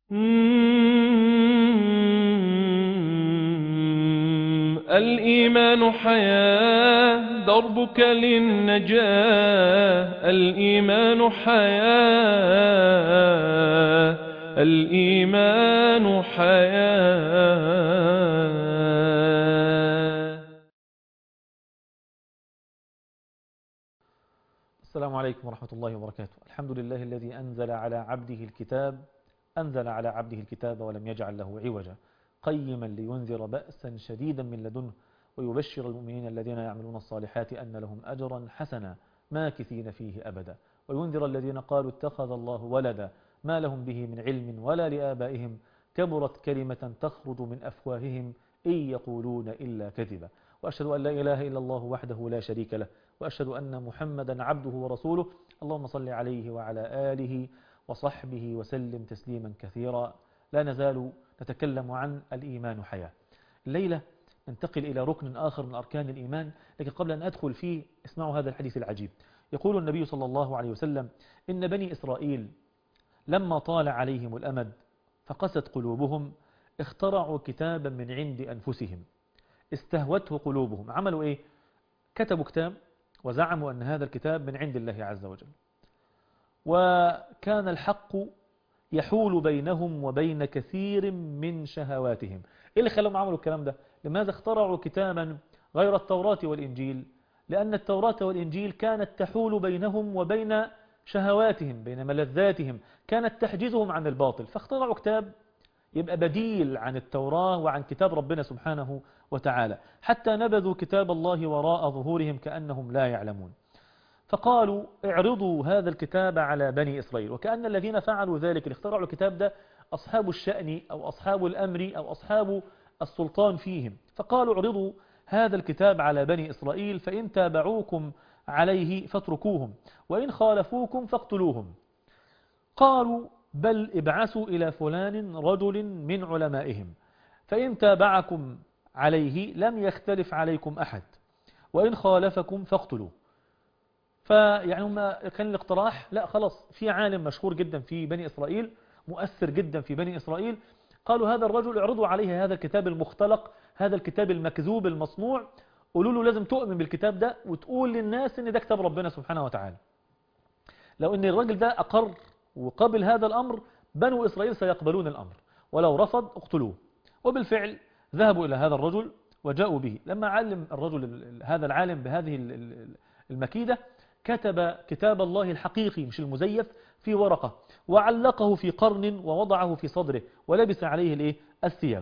الإيمان حياة دربك للنجاة. الإيمان حياة. الإيمان حياة. السلام عليكم ورحمة الله وبركاته. الحمد لله الذي أنزل على عبده الكتاب ولم يجعل له عوجا، قيما لينذر بأسا شديدا من لدنه ويبشر المؤمنين الذين يعملون الصالحات أن لهم أجرا حسنا ماكثين فيه أبدا، وينذر الذين قالوا اتخذ الله ولدا ما لهم به من علم ولا لآبائهم، كبرت كلمة تخرج من أفواههم إن يقولون إلا كذبا. وأشهد أن لا إله إلا الله وحده لا شريك له، وأشهد أن محمدا عبده ورسوله. اللهم صل عليه وعلى آله وصحبه وسلم تسليما كثيرا. لا نزال نتكلم عن الإيمان حياة. الليلة ننتقل إلى ركن آخر من أركان الإيمان، لكن قبل أن أدخل فيه اسمعوا هذا الحديث العجيب. يقول النبي صلى الله عليه وسلم: إن بني إسرائيل لما طال عليهم الأمد فقست قلوبهم اخترعوا كتابا من عند أنفسهم استهوته قلوبهم. عملوا إيه؟ كتبوا كتاب وزعموا أن هذا الكتاب من عند الله عز وجل، وكان الحق يحول بينهم وبين كثير من شهواتهم. إيه اللي خلاهم عملوا الكلام ده؟ لماذا اخترعوا كتابا غير التوراة والإنجيل؟ لأن التوراة والإنجيل كانت تحول بينهم وبين شهواتهم، بين ملذاتهم، كانت تحجزهم عن الباطل، فاخترعوا كتاب يبقى بديل عن التوراة وعن كتاب ربنا سبحانه وتعالى، حتى نبذوا كتاب الله وراء ظهورهم كأنهم لا يعلمون. فقالوا اعرضوا هذا الكتاب على بني إسرائيل، وكأن الذين فعلوا ذلك اللي اخترعوا الكتاب ده أصحاب الشأن أو أصحاب الأمر أو أصحاب السلطان فيهم. فقالوا اعرضوا هذا الكتاب على بني إسرائيل، فإن تابعوكم عليه فاتركوهم، وإن خالفوكم فاقتلوهم. قالوا بل ابعثوا إلى فلان رجل من علمائهم، فإن تابعكم عليه لم يختلف عليكم أحد، وإن خالفكم فاقتلوه. فيعني هم كان الاقتراح لا خلاص، في عالم مشهور جدا في بني إسرائيل، مؤثر جدا في بني إسرائيل، قالوا هذا الرجل اعرضوا عليه هذا الكتاب المختلق، هذا الكتاب المكذوب المصنوع، قولوا له لازم تؤمن بالكتاب ده وتقول للناس ان ده كتاب ربنا سبحانه وتعالى. لو ان الراجل ده أقر وقبل هذا الأمر بنو إسرائيل سيقبلون الأمر، ولو رفض اقتلوه. وبالفعل ذهبوا إلى هذا الرجل وجاءوا به. لما علم الرجل هذا العالم بهذه المكيدة كتب كتاب الله الحقيقي مش المزيف في ورقة، وعلقه في قرن ووضعه في صدره ولبس عليه الثياب.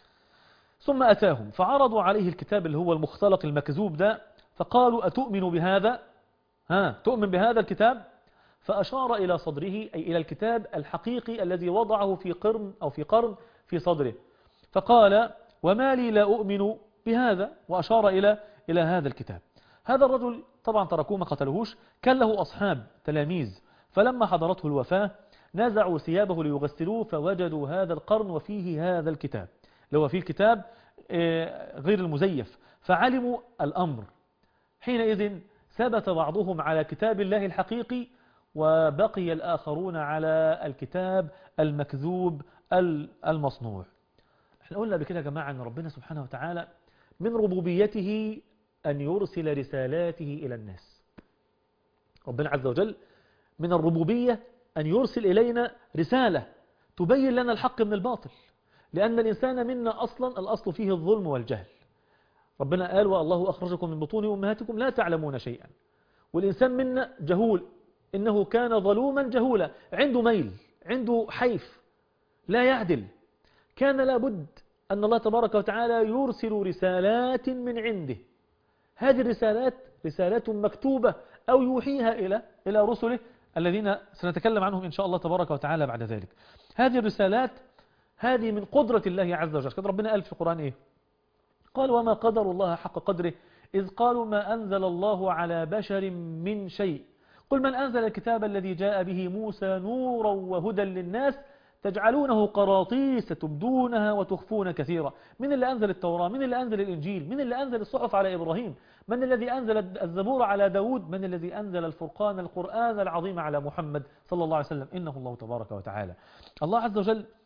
ثم أتاهم فعرضوا عليه الكتاب اللي هو المختلق المكذوب ده، فقالوا أتؤمن بهذا؟ تؤمن بهذا الكتاب؟ فأشار إلى صدره أي إلى الكتاب الحقيقي الذي وضعه في قرن أو في قرن في صدره، فقال وما لي لا أؤمن بهذا، وأشار إلى هذا الكتاب. هذا الرجل طبعا تركوه ما قتلوهوش، كان له أصحاب تلاميذ، فلما حضرته الوفاة نزعوا ثيابه ليغسلوه فوجدوا هذا القرن وفيه هذا الكتاب اللي هو فيه الكتاب غير المزيف، فعلموا الأمر. حينئذ ثبت بعضهم على كتاب الله الحقيقي، وبقي الآخرون على الكتاب المكذوب المصنوع. احنا قلنا بكده يا جماعة أن ربنا سبحانه وتعالى من ربوبيته أن يرسل رسالاته إلى الناس. ربنا عز وجل من الربوبية أن يرسل إلينا رسالة تبين لنا الحق من الباطل، لأن الإنسان منا أصلا الأصل فيه الظلم والجهل. ربنا قال والله أخرجكم من بطون أمهاتكم لا تعلمون شيئا، والإنسان منا جهول، إنه كان ظلوما جهولا، عنده ميل، عنده حيف، لا يعدل. كان لابد أن الله تبارك وتعالى يرسل رسالات من عنده. هذه الرسالات رسالات مكتوبة أو يوحيها إلى رسله الذين سنتكلم عنهم إن شاء الله تبارك وتعالى بعد ذلك. هذه الرسالات هذه من قدرة الله عز وجل. كده ربنا قال في القرآن إيه؟ قال وما قدر الله حق قدره إذ قالوا ما أنزل الله على بشر من شيء قل من أنزل الكتاب الذي جاء به موسى نورا وهدى للناس تجعلونه قراطيس تبدونها وتخفون كثيرا. من اللي أنزل التوراة؟ من اللي أنزل الإنجيل؟ من اللي أنزل الصحف على إبراهيم؟ من الذي أنزل الزبور على داود؟ من الذي أنزل القرآن العظيم على محمد صلى الله عليه وسلم؟ إنه الله تبارك وتعالى. الله عز وجل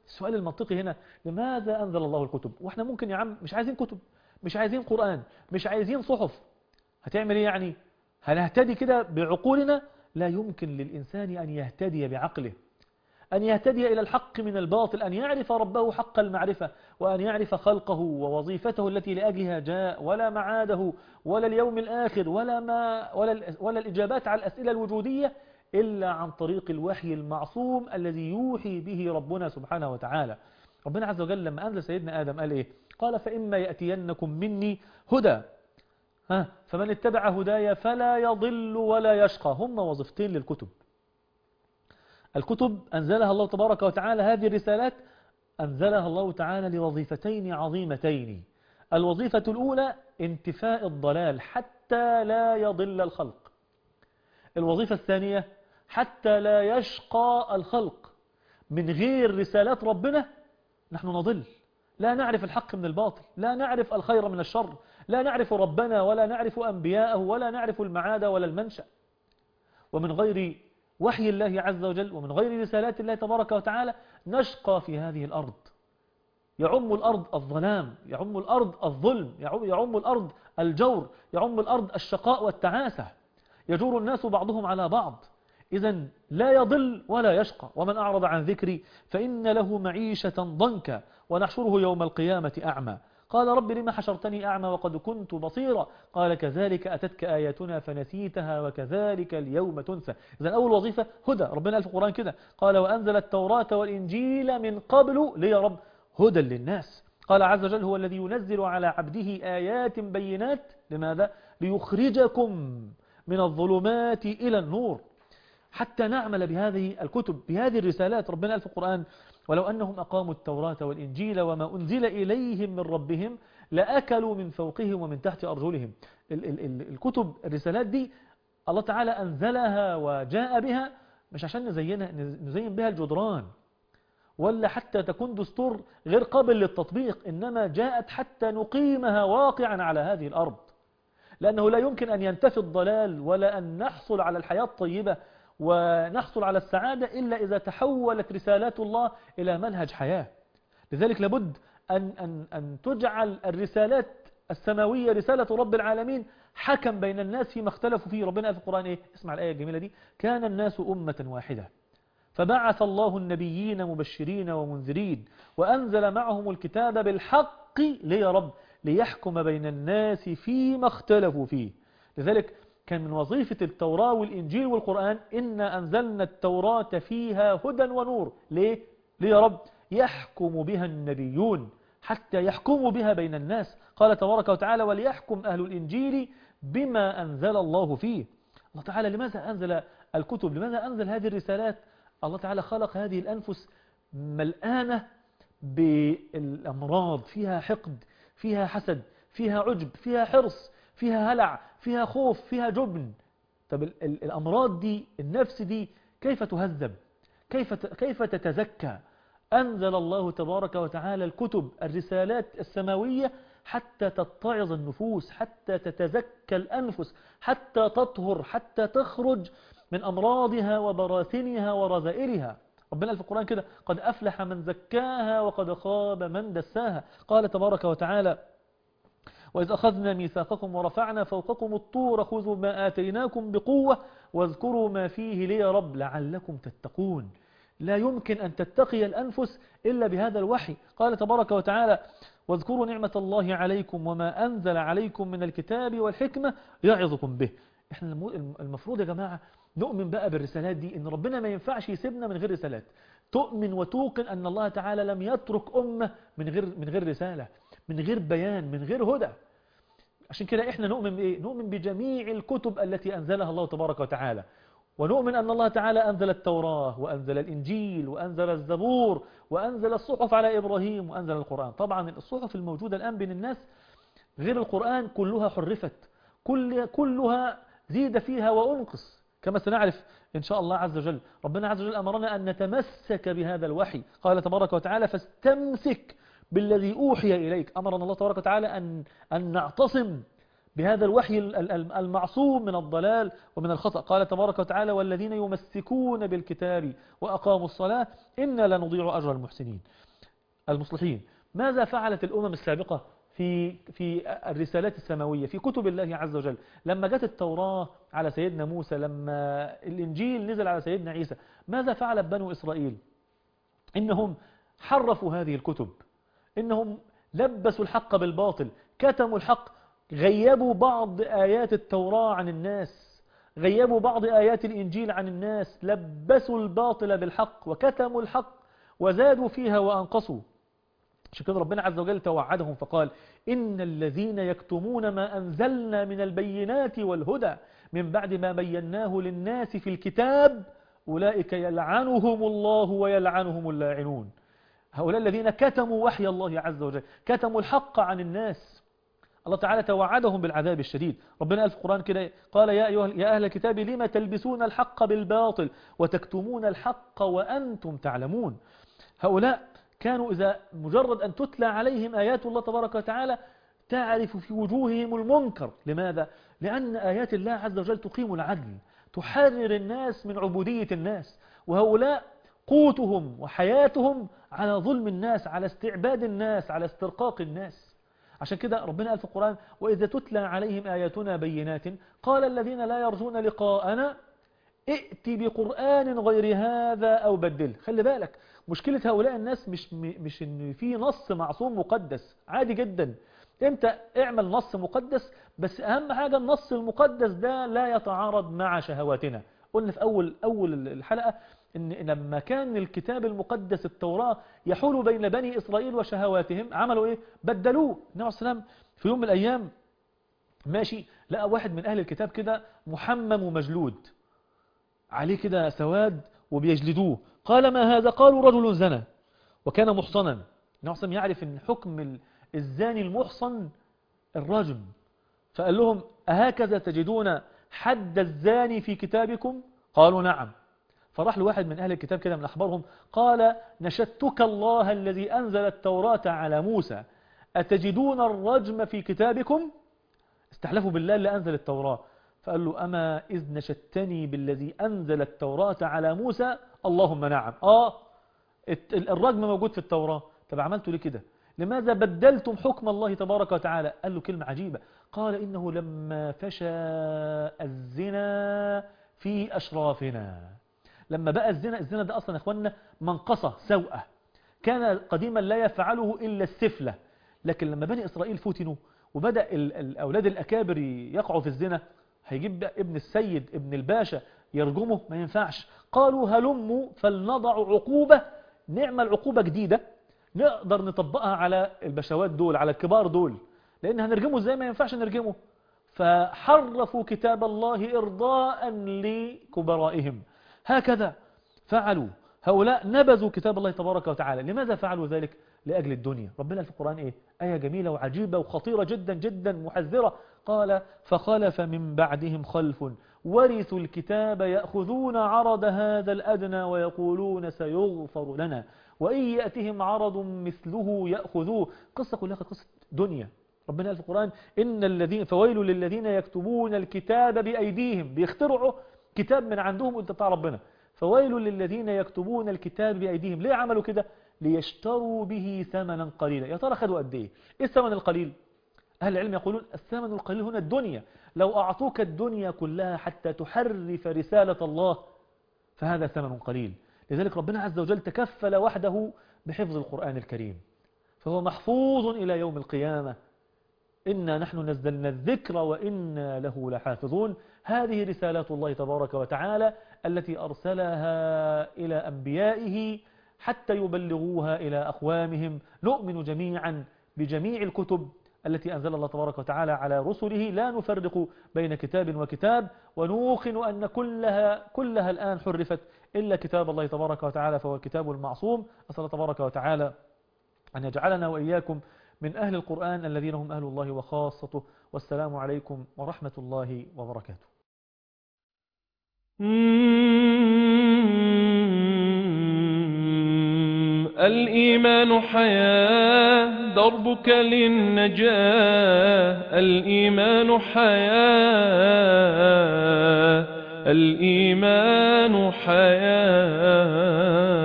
السؤال المنطقي هنا لماذا أنزل الله الكتب؟ وإحنا ممكن يا عم مش عايزين كتب، مش عايزين قرآن، مش عايزين صحف، هتعمل إيه يعني؟ هنهتدي كده بعقولنا؟ لا يمكن للإنسان أن يهتدي بعقله، أن يهتدي إلى الحق من الباطل، أن يعرف ربه حق المعرفة، وأن يعرف خلقه ووظيفته التي لأجلها جاء، ولا معاده، ولا اليوم الآخر، ولا الإجابات على الأسئلة الوجودية إلا عن طريق الوحي المعصوم الذي يوحي به ربنا سبحانه وتعالى. ربنا عز وجل لما أنزل سيدنا آدم قال إيه؟ قال فإما يأتينكم مني هدى فمن اتبع هدايا فلا يضل ولا يشقى. هم وظيفتين للكتب. الكتب أنزلها الله تبارك وتعالى، هذه الرسالات أنزلها الله تعالى لوظيفتين عظيمتين. الوظيفة الأولى انتفاء الضلال حتى لا يضل الخلق. الوظيفة الثانية حتى لا يشقى الخلق. من غير رسالات ربنا نحن نضل، لا نعرف الحق من الباطل، لا نعرف الخير من الشر، لا نعرف ربنا ولا نعرف أنبياءه ولا نعرف المعاد ولا المنشأ. ومن غير وحي الله عز وجل ومن غير رسالات الله تبارك وتعالى نشقى في هذه الأرض. يعم الأرض الظلام، يعم الأرض الظلم، يعم الأرض الجور، يعم الأرض الشقاء والتعاسة، يجور الناس بعضهم على بعض. إذن لا يضل ولا يشقى. ومن أعرض عن ذكري فإن له معيشة ضنكا ونحشره يوم القيامة أعمى. قال رب لما حشرتني أعمى وقد كنت بصيرا قال كذلك أتتك آياتنا فنسيتها وكذلك اليوم تنسى. إذن أول وظيفة هدى. ربنا قال في القرآن كده قال وأنزل التوراة والإنجيل من قبل لي يا رب هدى للناس. قال عز وجل هو الذي ينزل على عبده آيات بينات. لماذا؟ ليخرجكم من الظلمات إلى النور، حتى نعمل بهذه الكتب بهذه الرسالات. ربنا قال في القرآن ولو أنهم أقاموا التوراة والإنجيل وما أنزل إليهم من ربهم لأكلوا من فوقهم ومن تحت أرجلهم. الكتب الرسالات دي الله تعالى أنزلها وجاء بها مش عشان نزين بها الجدران ولا حتى تكون دستور غير قابل للتطبيق، إنما جاءت حتى نقيمها واقعا على هذه الأرض. لأنه لا يمكن أن ينتفي الضلال ولا أن نحصل على الحياة الطيبة ونحصل على السعادة إلا إذا تحولت رسالات الله إلى منهج حياة. لذلك لابد أن تجعل الرسالات السماوية رسالة رب العالمين حكم بين الناس فيما اختلفوا فيه. ربنا في القرآن إيه؟ اسمع الآية الجميلة دي كان الناس أمة واحدة فبعث الله النبيين مبشرين ومنذرين وأنزل معهم الكتاب بالحق ليه رب ليحكم بين الناس فيما اختلفوا فيه. لذلك كان من وظيفة التوراة والإنجيل والقرآن إنا أنزلنا التوراة فيها هدى ونور. ليه يا رب؟ يحكم بها النبيون حتى يحكموا بها بين الناس. قال تبارك وتعالى وليحكم أهل الإنجيل بما أنزل الله فيه. الله تعالى لماذا أنزل الكتب؟ لماذا أنزل هذه الرسالات؟ الله تعالى خلق هذه الأنفس ملآنة بالأمراض، فيها حقد، فيها حسد، فيها عجب، فيها حرص، فيها هلع، فيها خوف، فيها جبن. طب الأمراض دي النفس دي كيف تهذب؟ كيف تتزكى؟ أنزل الله تبارك وتعالى الكتب الرسالات السماوية حتى تتعظ النفوس، حتى تتزكى الأنفس، حتى تطهر، حتى تخرج من أمراضها وبراثنها ورذائلها. ربنا قال في القرآن كده قد أفلح من زكاها وقد خاب من دساها. قال تبارك وتعالى وإذ أخذنا ميثاقكم ورفعنا فوقكم الطور خذوا ما آتيناكم بقوة واذكروا ما فيه لي رب لعلكم تتقون. لا يمكن أن تتقي الأنفس إلا بهذا الوحي. قال تبارك وتعالى واذكروا نعمة الله عليكم وما أنزل عليكم من الكتاب والحكمة يعظكم به. احنا المفروض يا جماعة نؤمن بقى بالرسالات دي، ان ربنا ما ينفعش يسيبنا من غير رسالات. تؤمن وتوقن أن الله تعالى لم يترك أمة من غير رسالة، من غير بيان، من غير هدى. عشان كده احنا نؤمن بإيه؟ نؤمن بجميع الكتب التي أنزلها الله تبارك وتعالى، ونؤمن أن الله تعالى أنزل التوراة وأنزل الإنجيل وأنزل الزبور وأنزل الصحف على إبراهيم وأنزل القرآن. طبعا الصحف الموجودة الآن بين الناس غير القرآن كلها حرفت، كلها زيد فيها وأنقص كما سنعرف إن شاء الله عز وجل. ربنا عز وجل أمرنا أن نتمسك بهذا الوحي. قال تبارك وتعالى فاستمسك بالذي أوحي إليك. أمرنا الله تبارك وتعالى أن نعتصم بهذا الوحي المعصوم من الضلال ومن الخطأ. قال تبارك وتعالى والذين يمسكون بالكتاب وأقاموا الصلاة إنا لا نضيع أجر المحسنين المصلحين. ماذا فعلت الأمم السابقة في الرسالات السماوية في كتب الله عز وجل؟ لما جت التوراة على سيدنا موسى، لما الإنجيل نزل على سيدنا عيسى، ماذا فعلت بنو إسرائيل؟ إنهم حرفوا هذه الكتب، إنهم لبسوا الحق بالباطل، كتموا الحق، غيبوا بعض آيات التوراة عن الناس، غيبوا بعض آيات الإنجيل عن الناس، لبسوا الباطل بالحق وكتموا الحق وزادوا فيها وأنقصوا. عشان كده ربنا عز وجل توعدهم فقال إن الذين يكتمون ما أنزلنا من البينات والهدى من بعد ما بيناه للناس في الكتاب أولئك يلعنهم الله ويلعنهم اللاعنون. هؤلاء الذين كتموا وحي الله عز وجل، كتموا الحق عن الناس، الله تعالى توعدهم بالعذاب الشديد. ربنا قال في القرآن كده، قال يا أهل الكتاب لما تلبسون الحق بالباطل وتكتمون الحق وأنتم تعلمون. هؤلاء كانوا إذا مجرد أن تتلى عليهم آيات الله تبارك وتعالى تعرف في وجوههم المنكر. لماذا؟ لأن آيات الله عز وجل تقيم العدل، تحرر الناس من عبودية الناس، وهؤلاء قوتهم وحياتهم على ظلم الناس، على استعباد الناس، على استرقاق الناس. عشان كده ربنا قال في القرآن وإذا تتلى عليهم آياتنا بينات قال الذين لا يرجون لقاءنا ائت بقرآن غير هذا أو بدله. خلي بالك، مشكلة هؤلاء الناس مش إن في نص معصوم مقدس، عادي جدا انت اعمل نص مقدس، بس أهم حاجة النص المقدس ده لا يتعارض مع شهواتنا. قلنا في أول الحلقة إن لما كان الكتاب المقدس التوراة يحول بين بني إسرائيل وشهواتهم عملوا إيه؟ بدلوه. النبي عليه السلام في يوم من الأيام ماشي لقى واحد من أهل الكتاب كده محمم ومجلود عليه كده سواد وبيجلدوه. قال ما هذا؟ قالوا رجل زنى وكان محصنا. النبي عليه السلام يعرف أن حكم الزاني المحصن الرجم، فقال لهم أهكذا تجدون حد الزاني في كتابكم؟ قالوا نعم. فراح لواحد من أهل الكتاب كده من أخبارهم قال نشدتك الله الذي أنزل التوراة على موسى أتجدون الرجم في كتابكم؟ استحلفوا بالله اللي أنزل التوراة. فقال له أما إذ نشدتني بالذي أنزل التوراة على موسى؟ اللهم نعم. الرجم موجود في التوراة. طب عملتوا ليه كده؟ لماذا بدلتم حكم الله تبارك وتعالى؟ قال له كلمة عجيبة، قال إنه لما فشى الزنا في أشرافنا. لما بقى الزنا ده أصلا يا أخوانا منقصة سوءة، كان قديما لا يفعله إلا السفلة، لكن لما بني إسرائيل فتنوا وبدأ الأولاد الأكابر يقعوا في الزنا، هيجيب ابن السيد ابن الباشا يرجمه؟ ما ينفعش. قالوا هلموا فلنضع عقوبة، نعمل عقوبة جديدة نقدر نطبقها على البشوات دول، على الكبار دول، لأن هنرجمه ازاي؟ ما ينفعش نرجمه. فحرفوا كتاب الله إرضاء لكبرائهم. هكذا فعلوا هؤلاء، نبذوا كتاب الله تبارك وتعالى. لماذا فعلوا ذلك؟ لأجل الدنيا. ربنا في القرآن إيه؟ آية جميلة وعجيبة وخطيرة جدا جدا محذرة. قال فخلف من بعدهم خلف ورثوا الكتاب يأخذون عرض هذا الأدنى ويقولون سيغفر لنا وإن يأتهم عرض مثله يأخذوه. قصة كلها قصة دنيا. ربنا قال في القرآن إن الذين فويل للذين يكتبون الكتاب بأيديهم، بيخترعوا كتاب من عندهم وانت بتاع ربنا. فويل للذين يكتبون الكتاب بأيديهم. ليه عملوا كده؟ ليشتروا به ثمنا قليلا. يا ترى خدوا قد ايه؟ ايه الثمن القليل؟ أهل العلم يقولون الثمن القليل هنا الدنيا. لو أعطوك الدنيا كلها حتى تحرف رسالة الله فهذا ثمن قليل. لذلك ربنا عز وجل تكفل وحده بحفظ القرآن الكريم، فهو محفوظ إلى يوم القيامة. إنا نحن نزلنا الذكر وإنا له لحافظون. هذه رسالات الله تبارك وتعالى التي أرسلها إلى أنبيائه حتى يبلغوها إلى أقوامهم. نؤمن جميعا بجميع الكتب التي أنزل الله تبارك وتعالى على رسله، لا نفرق بين كتاب وكتاب، ونوقن أن كلها الآن حرفت إلا كتاب الله تبارك وتعالى فهو الكتاب المعصوم. أسأل الله تبارك وتعالى أن يجعلنا وإياكم من أهل القرآن الذين هم أهل الله وخاصته. والسلام عليكم ورحمة الله وبركاته. الإيمان حياة دربك للنجاة. الإيمان حياة، الإيمان حياة.